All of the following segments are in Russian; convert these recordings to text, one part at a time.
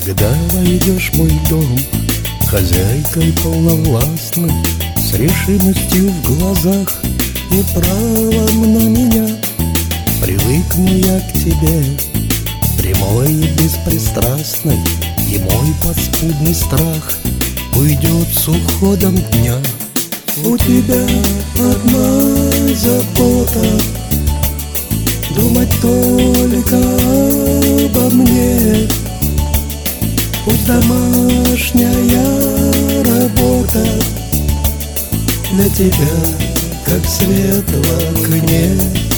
Когда войдешь в мой дом, хозяйкой полновластной, с решимостью в глазах и правом на меня, привыкну я к тебе, прямой и беспристрастной, и мой подспудный страх уйдет с уходом дня. У тебя одна забота — думать только обо мне. Пусть домашняя работа для тебя, как свет в окне.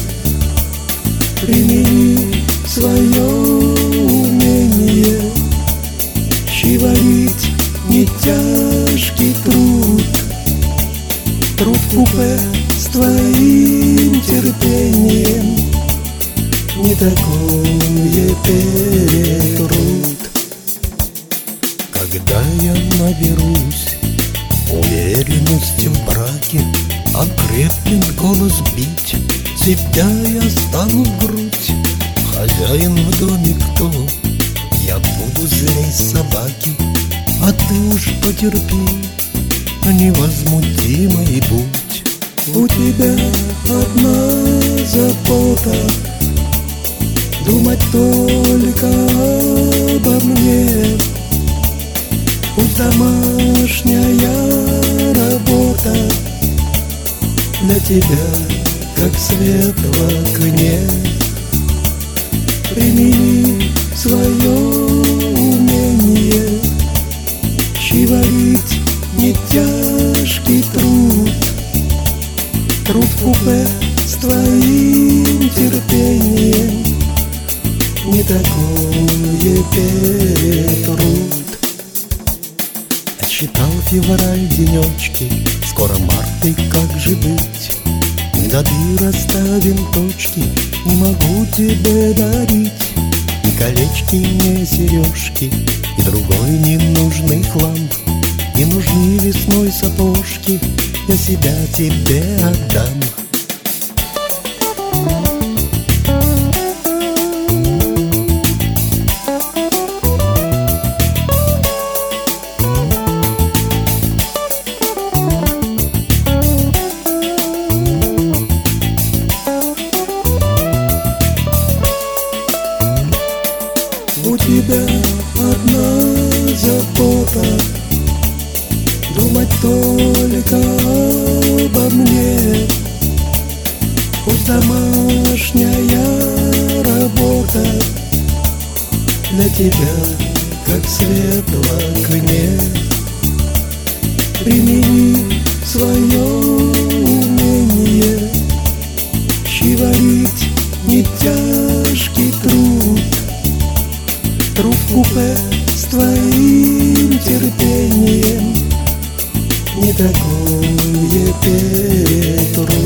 Примени свое умение, щи варить не тяжкий труд. Труд в купе с твоим терпением не такое перетрут. Когда я наберусь уверенности в браке, окрепнет голос бить, тебя я стану в грудь. Хозяин в доме кто? Я буду злей собаки, а ты уж потерпи, невозмутимой будь. У тебя одна забота — думать только обо мне. Пусть домашняя работа для тебя, как свет в окне. Примени свое умение, щи варить не тяжкий труд. Труд в купе с твоим терпением не такое перетрут. Отсчитал февраль денечки, скоро март, и как же быть? Мы нады расставим точки, не могу тебе дарить ни колечки, ни сережки, и другой ненужный хлам. Не нужны весной сапожки, я себя тебе отдам. У тебя одна забота — думать только обо мне. Пусть домашняя работа для тебя, как свет в окне. Примени свое умение, щи варить не тяжкий труд. Труд в купе с твоим терпением не такое перетрут.